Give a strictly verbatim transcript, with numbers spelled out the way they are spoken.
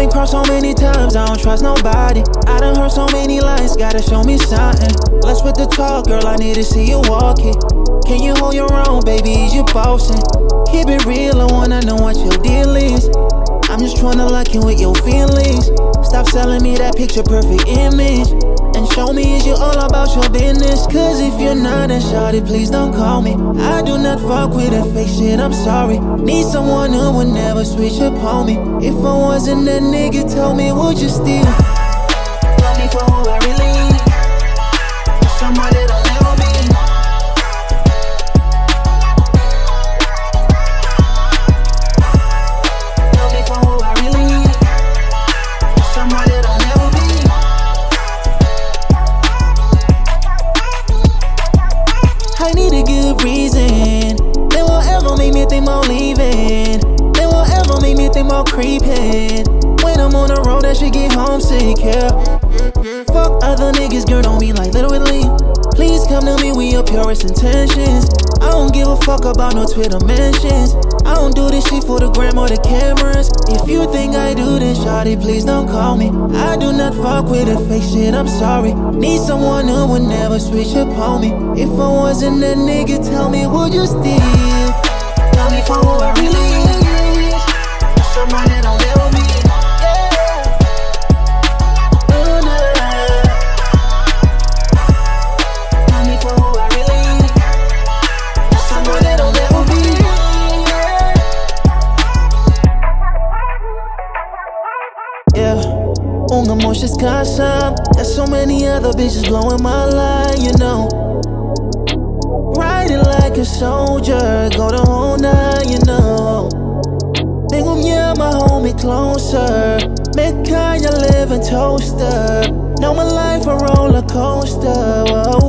been crossed so many times, I don't trust nobody. I done heard so many lies, gotta show me something. Let's with the talk, girl, I need to see you walk it. Can you hold your own, baby, is you bossing? Keep it real, I wanna know what your deal is. I'm just tryna lock in with your feelings. Stop selling me that picture perfect image, and show me is you all about your business. Cause if you're not, then shawty, please don't call me. I do not fuck with that fake shit, I'm sorry. Need someone who would never switch up on me. If I wasn't that nigga, tell me, would you still love me for who I really am? Someone that'll never be. Love me for who I really am. Someone that'll never be. I need a good reason. They won't ever make me think about leaving. They won't ever make me think about creeping. When I'm on the road, that shit get homesick, yeah. Fuck other niggas, girl, don't mean like literally. Please come to me with your purest intentions. I don't give a fuck about no Twitter mentions. I don't do this shit for the gram or the cameras. If you think I do, then shawty, please don't call me. I do not fuck with the fake shit, I'm sorry. Need someone who would never switch up on me. If I wasn't that nigga, tell me, would you still love me for who I really am? Someone that I'll never be. On emotions constant. There's so many other bitches blowing my line, you know. Riding like a soldier, go the whole night, you know. Think of me, my homie closer. Make kind, you live in toaster. Know my life a roller coaster. Whoa.